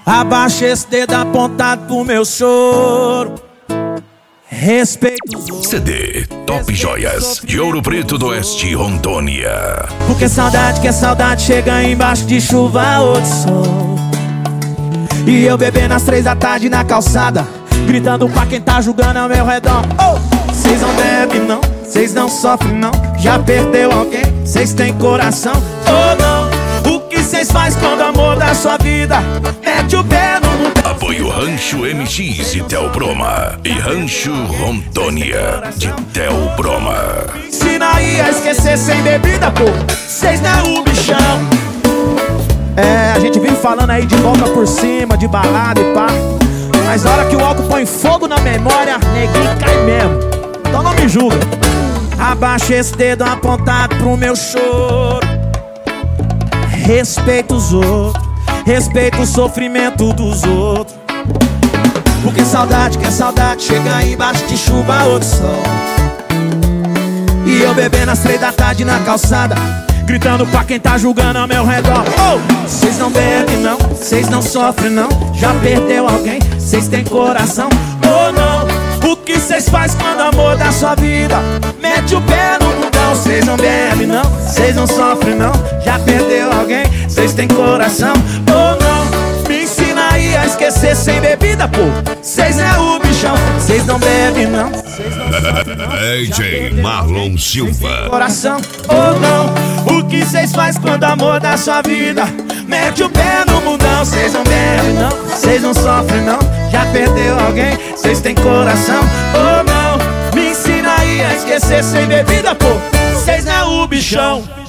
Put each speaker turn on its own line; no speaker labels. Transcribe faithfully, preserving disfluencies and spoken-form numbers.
Abaixa esse dedo apontado pro meu choro. Respeito os outros.
C D Top Joias de Ouro Preto do Oeste, Rondônia.
Porque saudade que é saudade chega embaixo de chuva ou de sol. E eu bebendo às três da tarde na calçada, gritando pra quem tá julgando ao meu redor. Oh! Cês não bebem não, cês não sofrem não. Já perdeu alguém, cês têm coração. Oh não, o que cês faz quando o amor da sua vida mete o pé no mundo?
Apoio Rancho M X de Tel Broma e Rancho Rondônia de Tel Broma.
Ensina aí a esquecer sem bebida, pô. Cês não é o bichão. É, a gente vive falando aí de volta por cima, de balada e pá. Mas na hora que o álcool põe fogo na memória, neguinho cai mesmo. Então não me julga. Abaixa esse dedo apontado pro meu choro. Respeita os outros, respeita o sofrimento dos outros. Porque saudade que é saudade chega embaixo de chuva ou de sol. E eu bebendo às três da tarde na calçada, gritando pra quem tá julgando ao meu redor. Oh! Cês não bebem não, cês não sofrem não. Já perdeu alguém, cês têm coração. Oh não, o que cês faz quando o amor da sua vida mete o pé no mundão? Cês não bebem não, cês não sofrem não. Já perdeu alguém, cês têm coração. Oh não, me ensina aí a esquecer sem bebida, pô. Cês é o bichão, cês não bebem não, cês não sofrem não.
D J Marlon Silva.
Coração, oh não, o que cês faz quando o amor da sua vida mete o pé no mundão? Cês não bebem não, cês não sofrem não. Já perdeu alguém, cês têm coração. Oh não, me ensina aí a esquecer sem bebida, pô. Cês não é o bichão.